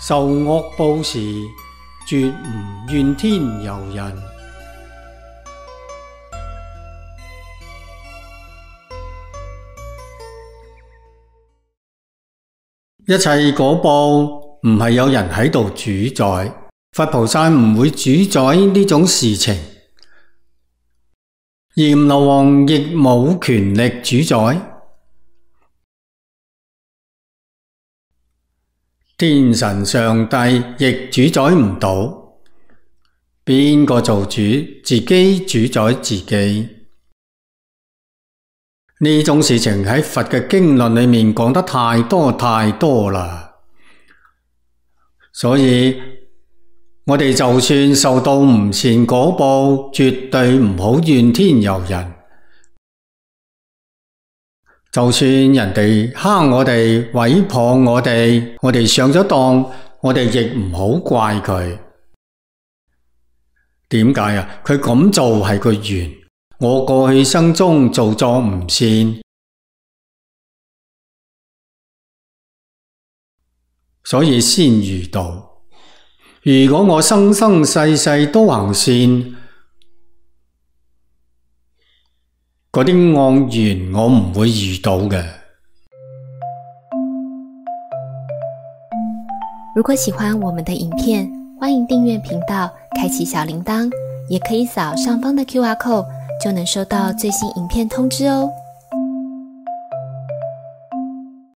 受惡報時，絕唔怨天尤人。一切果報唔係有人喺度主宰，佛菩薩唔會主宰呢種事情，閻羅王亦冇權力主宰。天神上帝亦主宰唔到，邊個做主？自己主宰自己。呢種事情喺佛嘅經論裏面講得太多太多啦，所以我哋就算受到唔善果報，絕對唔好怨天尤人。就算人哋蝦我哋、毀謗我哋上咗當，我哋亦唔好怪佢。點解啊？佢咁做係個緣，我過去生中做作唔善，所以先遇到。如果我生生世世都行善，嗰啲惡緣我唔會遇到嘅。 如果喜歡我們的影片，歡迎訂閱頻道，開啟小鈴鐺，也可以掃上方的QR code，就能收到最新影片通知哦。